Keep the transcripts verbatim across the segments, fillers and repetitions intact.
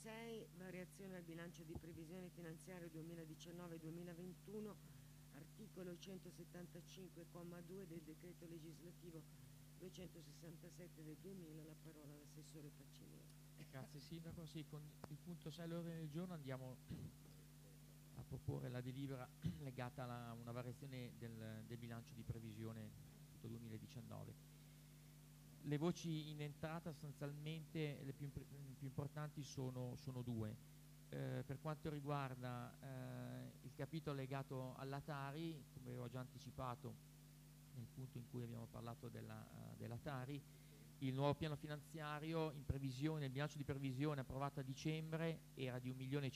sei, variazione al bilancio di previsione finanziaria duemiladiciannove duemilaventuno, articolo centosettantacinque comma due del decreto legislativo duecentosessantasette del duemila. La parola all'assessore Faccinieri. Grazie Sindaco. Sì, con il punto sei all'ordine del giorno andiamo a proporre la delibera legata a una variazione del, del bilancio di previsione duemiladiciannove. Le voci in entrata sostanzialmente le più, più importanti sono, sono due. Eh, per quanto riguarda eh, il capitolo legato alla Tari, come avevo già anticipato nel punto in cui abbiamo parlato della, uh, della Tari, il nuovo piano finanziario in previsione, il bilancio di previsione approvato a dicembre era di un milione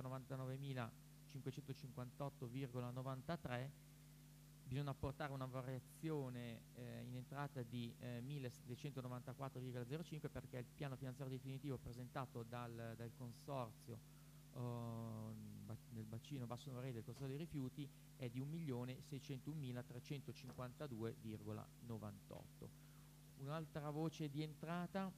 cinquecentonovantanovemilacinquecentocinquantotto virgola novantatré. Bisogna apportare una variazione eh, in entrata di eh, millesettecentonovantaquattro virgola zero cinque perché il piano finanziario definitivo presentato dal, dal consorzio uh, nel bacino Basso Norè del consorzio dei rifiuti è di un milione seicentounmilatrecentocinquantadue virgola novantotto. Un'altra voce di entrata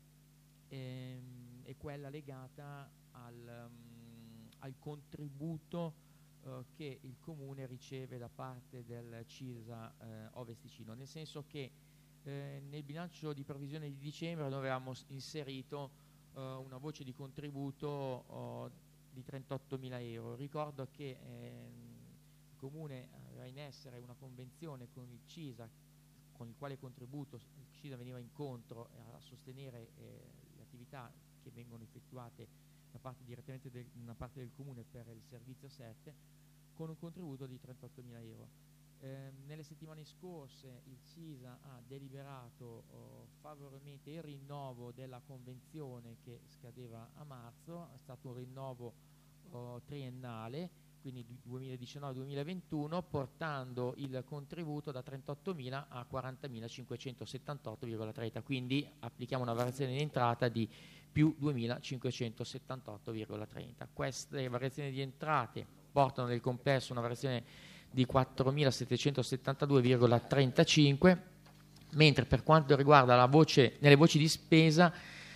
ehm, è quella legata al, um, al contributo che il Comune riceve da parte del C I S A eh, Ovest Ticino, nel senso che eh, nel bilancio di previsione di dicembre noi avevamo inserito eh, una voce di contributo oh, di trentottomila euro. Ricordo che eh, il Comune aveva in essere una convenzione con il C I S A con il quale contributo il C I S A veniva incontro a sostenere eh, le attività che vengono effettuate da parte direttamente di una parte del Comune per il servizio sette con un contributo di trentottomila euro. Eh, nelle settimane scorse il C I S A ha deliberato oh, favorevolmente il rinnovo della convenzione che scadeva a marzo, è stato un rinnovo oh, triennale, quindi duemiladiciannove duemilaventuno, portando il contributo da trentottomila a quarantamilacinquecentosettantotto virgola trenta, quindi applichiamo una variazione in entrata di più duemilacinquecentosettantotto virgola trenta. Queste variazioni di entrate portano nel complesso una variazione di quattromilasettecentosettantadue virgola trentacinque, mentre per quanto riguarda la voce, nelle voci di spesa,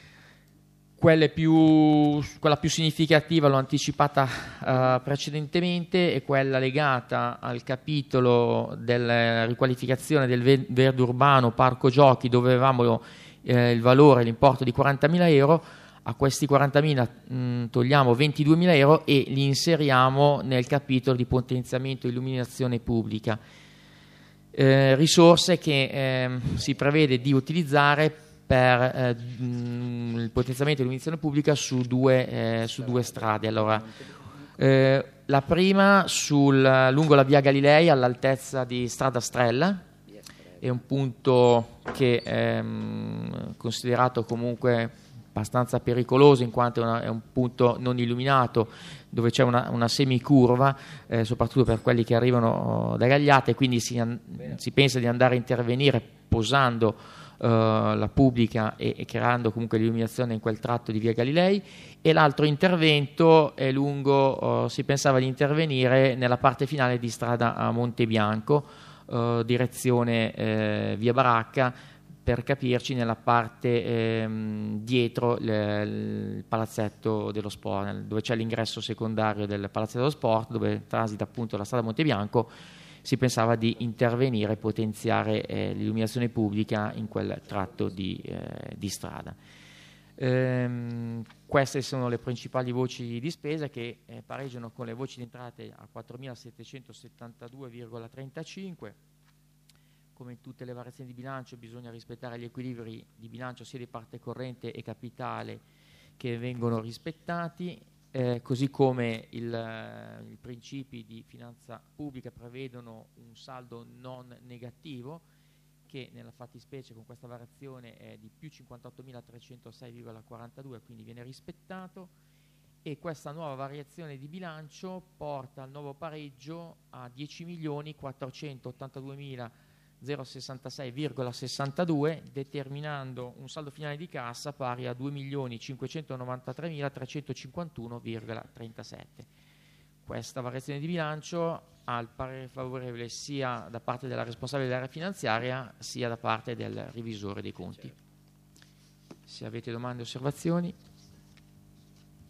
quelle più, quella più significativa l'ho anticipata uh, precedentemente, è quella legata al capitolo della riqualificazione del verde urbano parco giochi, dove avevamo eh, il valore, l'importo di quarantamila euro. A questi quarantamila mh, togliamo ventiduemila euro e li inseriamo nel capitolo di potenziamento e illuminazione pubblica. Eh, risorse che eh, si prevede di utilizzare per eh, mh, il potenziamento e l'illuminazione pubblica su due, eh, su due strade. Allora, eh, la prima sul, lungo la via Galilei all'altezza di Strada Strella, è un punto che è ehm, considerato comunque abbastanza pericoloso in quanto è, una, è un punto non illuminato dove c'è una, una semicurva eh, soprattutto per quelli che arrivano da Gagliate, quindi si, an- si pensa di andare a intervenire posando eh, la pubblica e, e creando comunque l'illuminazione in quel tratto di via Galilei. E l'altro intervento è lungo, eh, si pensava di intervenire nella parte finale di strada a Montebianco, eh, direzione eh, via Baracca, per capirci nella parte ehm, dietro le, il palazzetto dello sport, dove c'è l'ingresso secondario del palazzetto dello sport, dove transita appunto la strada Montebianco. Si pensava di intervenire e potenziare eh, l'illuminazione pubblica in quel tratto di, eh, di strada. Ehm, queste sono le principali voci di spesa che eh, pareggiano con le voci di entrate a quattromilasettecentosettantadue virgola trentacinque. Come in tutte le variazioni di bilancio bisogna rispettare gli equilibri di bilancio sia di parte corrente e capitale che vengono rispettati, eh, così come il, eh, i principi di finanza pubblica prevedono un saldo non negativo che nella fattispecie con questa variazione è di più cinquantottomilatrecentosei virgola quarantadue, quindi viene rispettato, e questa nuova variazione di bilancio porta al nuovo pareggio a dieci milioni quattrocentottantaduemila zero sessantasei virgola sessantadue, determinando un saldo finale di cassa pari a due milioni cinquecentonovantatremilatrecentocinquantuno virgola trentasette. Questa variazione di bilancio ha il parere favorevole sia da parte della responsabile dell'area finanziaria sia da parte del revisore dei conti. Se avete domande o osservazioni.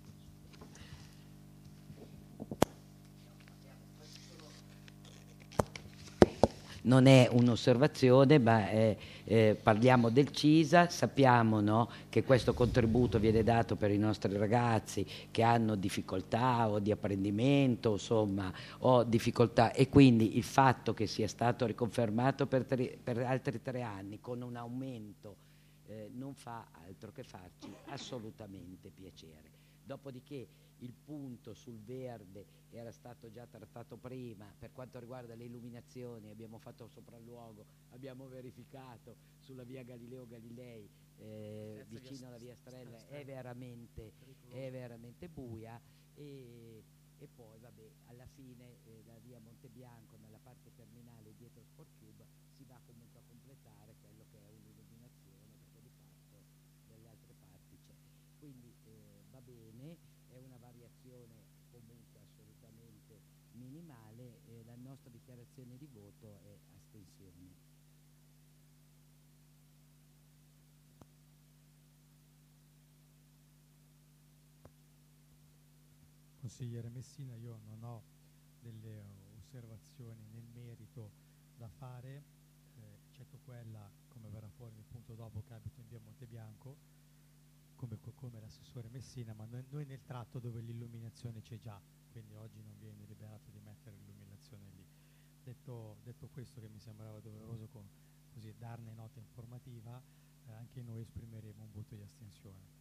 non è un'osservazione, ma è, eh, parliamo del C I S A, sappiamo, no, che questo contributo viene dato per i nostri ragazzi che hanno difficoltà o di apprendimento, insomma, o difficoltà, e quindi il fatto che sia stato riconfermato per, tre, per altri tre anni con un aumento eh, non fa altro che farci assolutamente piacere. Dopodiché il punto sul verde era stato già trattato prima. Per quanto riguarda le illuminazioni abbiamo fatto sopralluogo, abbiamo verificato sulla via Galileo Galilei eh, vicino alla via Strella, è veramente, è veramente buia, e, e poi vabbè, alla fine eh, la via Montebianco nella parte terminale dietro Sport Cube si va comunque a completare quello che è un'illuminazione, perché di fatto dalle altre parti c'è, quindi eh, va bene, è una variazione comunque assolutamente minimale, e la nostra dichiarazione di voto è astensione. Consigliere Messina, io non ho delle osservazioni nel merito da fare, eh, eccetto quella, come verrà fuori nel punto dopo, che abito in via Montebianco, come, come l'assessore Messina, ma noi, noi nel tratto dove l'illuminazione c'è già, quindi oggi non viene deliberato di mettere l'illuminazione lì. Detto, detto questo, che mi sembrava doveroso con, così darne nota informativa, eh, anche noi esprimeremo un voto di astensione.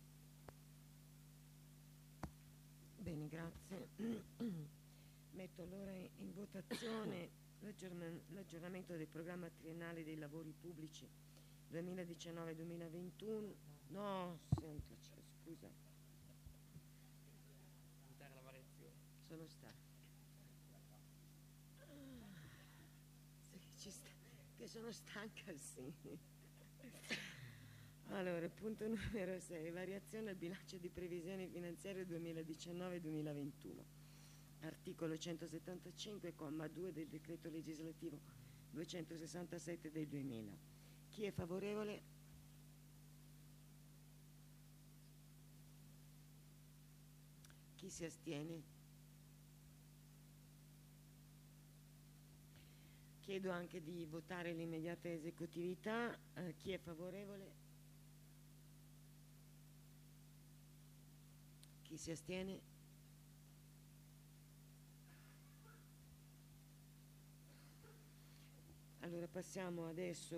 Bene, grazie. Metto allora in votazione l'aggiornamento del programma triennale dei lavori pubblici duemiladiciannove duemilaventuno. No, senta, cioè, scusa. Sono stanca. Sì, ci sta, che sono stanca, sì. Allora, punto numero sei, variazione al bilancio di previsioni finanziarie duemiladiciannove duemilaventuno. Articolo centosettantacinque, comma due del decreto legislativo duecentosessantasette del duemila. Chi è favorevole? Chi si astiene? Chiedo anche di votare l'immediata esecutività. Eh, chi è favorevole? Chi si astiene? Allora passiamo adesso